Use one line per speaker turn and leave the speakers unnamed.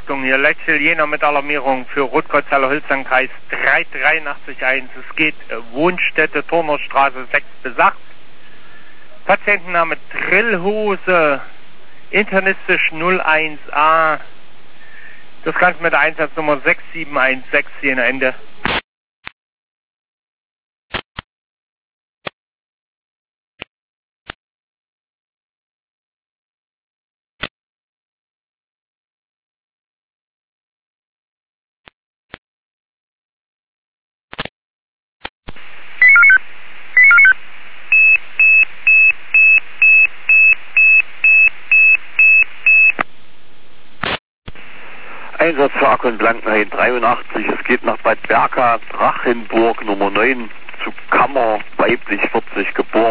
Achtung, hier Letschel Jena mit Alarmierung für Rotkreuz-Haller-Hülsang-Kreis 3881. Es geht Wohnstätte Turnerstraße 6 bis 8. Patientenname Drillhose, internistisch 01a. Das Ganze mit der Einsatznummer 6716 hier Ende.
Einsatz für Akku in Blankenhain 83, es geht nach Bad Berka, Drachenburg Nummer 9 zu Kammer, weiblich 40 geboren.